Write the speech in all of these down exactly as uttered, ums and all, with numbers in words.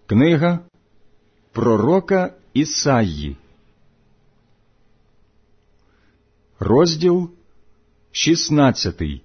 Книга пророка Ісаї, розділ шістнадцятий.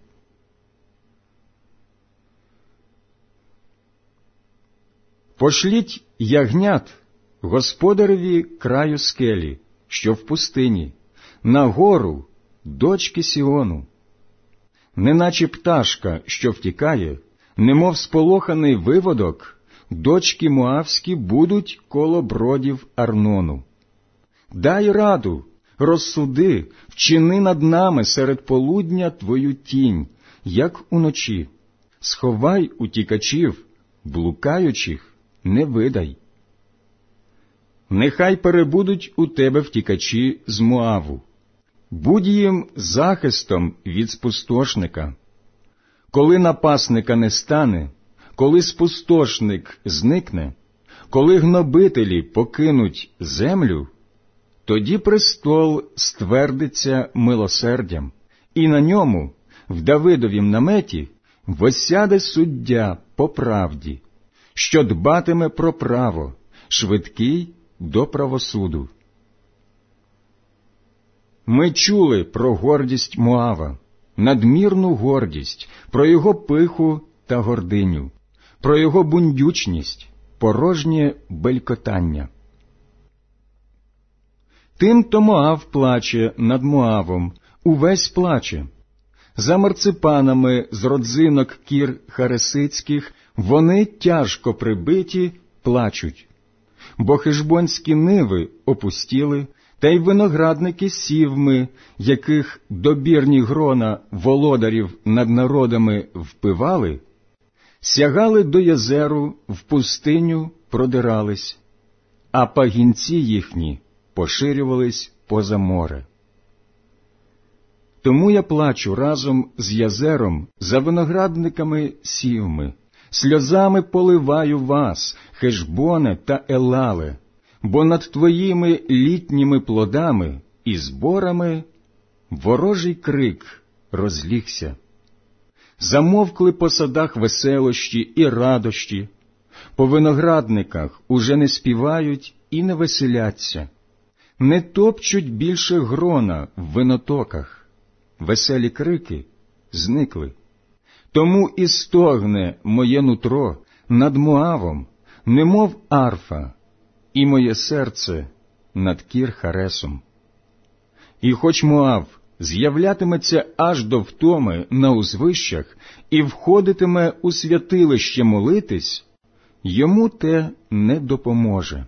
Пошліть ягнят господареві краю скелі, що в пустині, на гору дочки Сіону. Неначе пташка, що втікає, немов сполоханий виводок, дочки Моавські будуть коло бродів Арнону. Дай раду, розсуди, вчини над нами серед полудня твою тінь, як уночі. Сховай утікачів, блукаючих не видай. Нехай перебудуть у тебе втікачі з Моаву. Будь їм захистом від спустошника. Коли напасника не стане, коли спустошник зникне, коли гнобителі покинуть землю, тоді престол ствердиться милосердям, і на ньому, в Давидовім наметі, восяде суддя по правді, що дбатиме про право, швидкий до правосуду. Ми чули про гордість Моава, надмірну гордість, про його пиху та гординю, про його бундючність, порожнє белькотання. Тим-то Моав плаче над Моавом, увесь плаче. За марципанами з родзинок кір харесицьких вони тяжко прибиті плачуть. Бо хижбонські ниви опустіли, та й виноградники сівми, яких добірні грона володарів над народами впивали, сягали до єзеру, в пустиню продирались, а пагінці їхні поширювались поза море. Тому я плачу разом з єзером за виноградниками сівми, сльозами поливаю вас, Хешбоне та Елале, бо над твоїми літніми плодами і зборами ворожий крик розлігся. Замовкли по садах веселощі і радощі, по виноградниках уже не співають і не веселяться, не топчуть більше грона в винотоках, веселі крики зникли. Тому і стогне моє нутро над Моавом, немов арфа, і моє серце над Кір-Харесом. І хоч Моав з'являтиметься аж до втоми на узвищах і входитиме у святилище молитись, йому те не допоможе.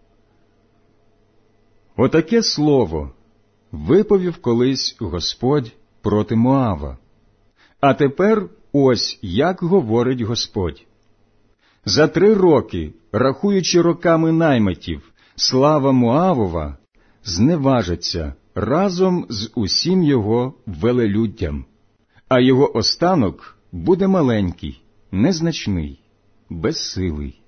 Отаке слово виповів колись Господь проти Моава. А тепер ось як говорить Господь. За три роки, рахуючи роками наймитів, слава Моавова зневажиться разом з усім його велелюддям, а його останок буде маленький, незначний, безсилий.